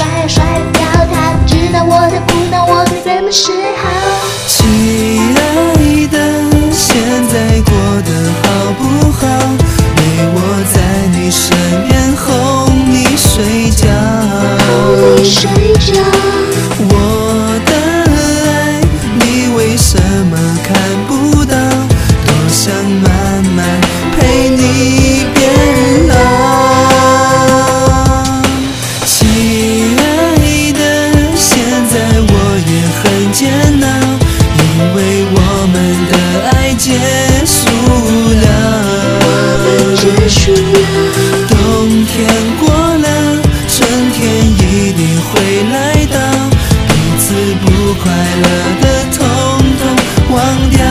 甩啊甩掉它，知道我的苦恼，我该怎么是好？ 亲爱的，现在过得好不好？陪我在你身边，哄你睡觉。 哄你睡觉。 我的爱，你为什么看不到？多想慢慢陪你变老。亲爱的，现在我也很煎熬，因为我们的爱结束了。 结束了。 冬天过了，春天一定会来到，彼此不快乐的统统忘掉。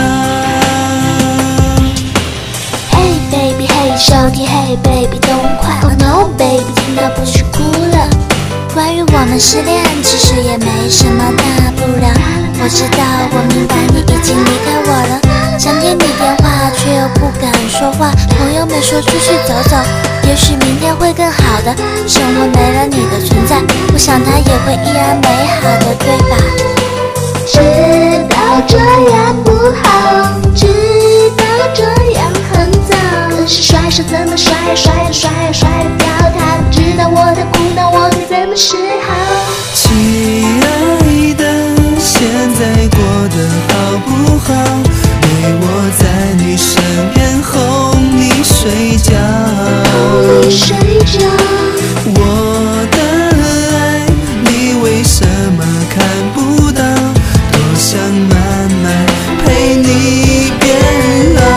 Hey baby， 嘿手机， Hey baby， 动快 ，Oh no baby， 听到不许哭了。关于我们失恋，其实也没什么大不了。我知道，我明白你已经离开我了。想接你电话，却又不敢说话。朋友们说出去走走，也许明天会更好的。生活没了你的存在，我想它也会依然美好的，对吧？知道这样不好，知道这样很糟，可是甩手怎么甩啊甩啊甩啊甩掉它，知道我的苦恼，我该怎么是好？ 亲爱的，现在过得好不好？陪我在你身边，哄你睡觉。 哄你睡觉。 我的爱，你为什么看不到？多想慢慢陪你变老。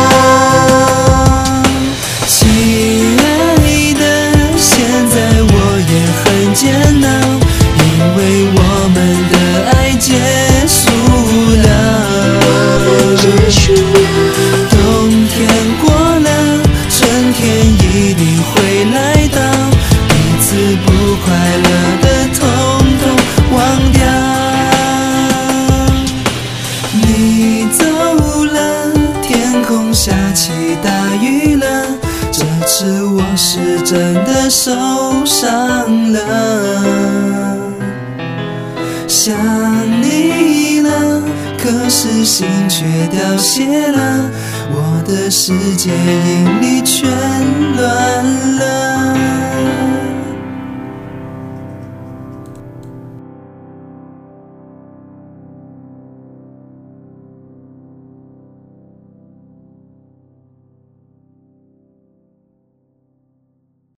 亲爱的，现在我也很煎熬，因为我们的爱结束了。 结束了。 冬天过了，春天一定会来到，彼此不快乐的统统忘掉。你走了，天空下起大雨了，这次我是真的受伤了。想你了，可是心却凋谢了，我的世界因你全乱了。